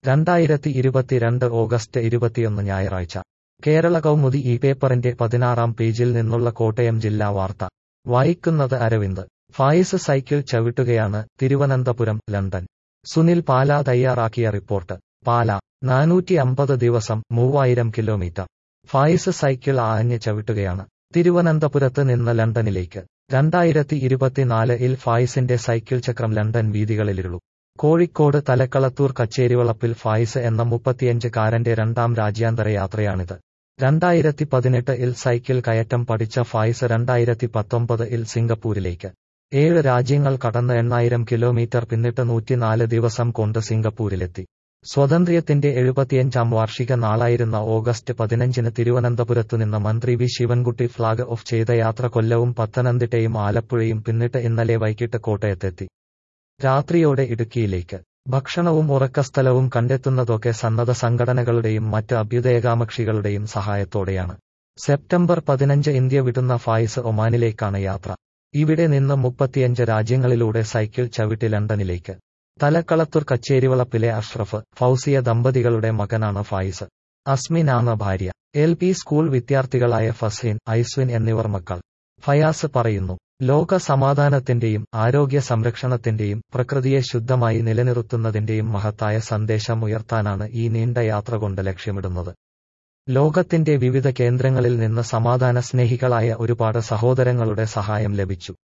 2022 August 21 ഞായറാഴ്ച കേരള കൗമുദി ഈ പേപ്പറിന്റെ 16-ാം പേജിൽ നിന്നുള്ള കോട്ടയം ജില്ലാ വാർത്ത വായിക്കുന്നത് അരവിന്ദ്. ഫായിസ് സൈക്കിൾ ചവിട്ടുകയാണ്, തിരുവനന്തപുരം ലണ്ടൻ. സുനിൽ പാല തയ്യാറാക്കിയ റിപ്പോർട്ട്. പാല. 450 ദിവസം 3000 കിലോമീറ്റർ. ഫായിസ് സൈക്കിൾ ആഞ്ഞ് ചവിട്ടുകയാണ്. തിരുവനന്തപുരത്ത് നിന്ന് ലണ്ടനിലേക്ക് 2024-ൽ ഫായിസിന്റെ സൈക്കിൾ ചക്രം ലണ്ടൻ വീഥികളിലിരുളു. കോഴിക്കോട് തലക്കളത്തൂർ കച്ചേരിവളപ്പിൽ ഫായിസ് എന്ന 35-കാരന്റെ രണ്ടാം രാജ്യാന്തര യാത്രയാണിത്. 2018-ൽ സൈക്കിൾ കയറ്റം പഠിച്ച ഫായിസ് 2019-ൽ സിംഗപ്പൂരിലേക്ക് 7 രാജ്യങ്ങൾ കടന്ന് 8000 കിലോമീറ്റർ പിന്നിട്ട് 104 ദിവസം കൊണ്ട് സിംഗപ്പൂരിലെത്തി. സ്വാതന്ത്ര്യത്തിന്റെ 75-ാം വാർഷിക നാളായിരുന്ന ഓഗസ്റ്റ് 15-ന് തിരുവനന്തപുരത്തുനിന്ന് മന്ത്രി വി ശിവൻകുട്ടി ഫ്ളാഗ് ഓഫ് ചെയ്ത യാത്ര കൊല്ലവും പത്തനംതിട്ടയും ആലപ്പുഴയും പിന്നിട്ട് ഇന്നലെ വൈകിട്ട് കോട്ടയത്തെത്തി. രാത്രിയോടെ ഇടുക്കിയിലേക്ക്. ഭക്ഷണവും ഉറക്കസ്ഥലവും കണ്ടെത്തുന്നതൊക്കെ സന്നദ്ധ സംഘടനകളുടെയും മറ്റ് അഭ്യുദയകാംക്ഷികളുടെയും സഹായത്തോടെയാണ്. സെപ്റ്റംബർ 15 ഇന്ത്യ വിടുന്ന ഫായിസ് ഒമാനിലേക്കാണ് യാത്ര. ഇവിടെ നിന്ന് 35 രാജ്യങ്ങളിലൂടെ സൈക്കിൾ ചവിട്ടി ലണ്ടനിലേക്ക്. തലക്കളത്തൂർ കച്ചേരിവളപ്പിലെ അഷ്റഫ്, ഫൗസിയ ദമ്പതികളുടെ മകനാണ് ഫായിസ്. അസ്മിനാണ് ഭാര്യ. LP സ്കൂൾ വിദ്യാർത്ഥികളായ ഫസ്ഹീൻ, ഐസ്വിൻ എന്നിവർ മക്കൾ. ഫയാസ് പറയുന്നു, ലോക സമാധാനത്തിന്റെയും ആരോഗ്യ സംരക്ഷണത്തിന്റെയും പ്രകൃതിയെ ശുദ്ധമായി നിലനിർത്തുന്നതിന്റെയും മഹത്തായ സന്ദേശം ഉയർത്താനാണ് ഈ നീണ്ട യാത്ര കൊണ്ട് ലക്ഷ്യമിടുന്നത്. ലോകത്തിന്റെ വിവിധ കേന്ദ്രങ്ങളിൽ നിന്ന് സമാധാന സ്നേഹികളായ ഒരുപാട് സഹോദരങ്ങളുടെ സഹായം ലഭിച്ചു.